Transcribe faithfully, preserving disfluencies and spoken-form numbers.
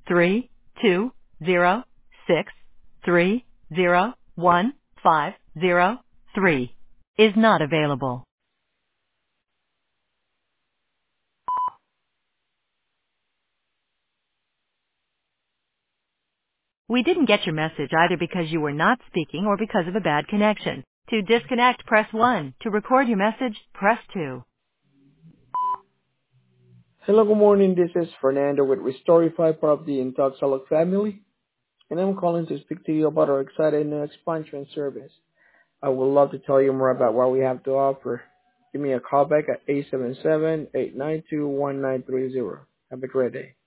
three two zero six three zero one five zero three is not available. We didn't get your message either because you were not speaking or because of a bad connection. To disconnect, press one. To record your message, press two. Hello, good morning. This is Fernando with Restorify Property in Tagalog Family, and I'm calling to speak to you about our exciting new expansion service. I would love to tell you more about what we have to offer. Give me a call back at eight seven seven, eight nine two, one nine three zero. Have a great day.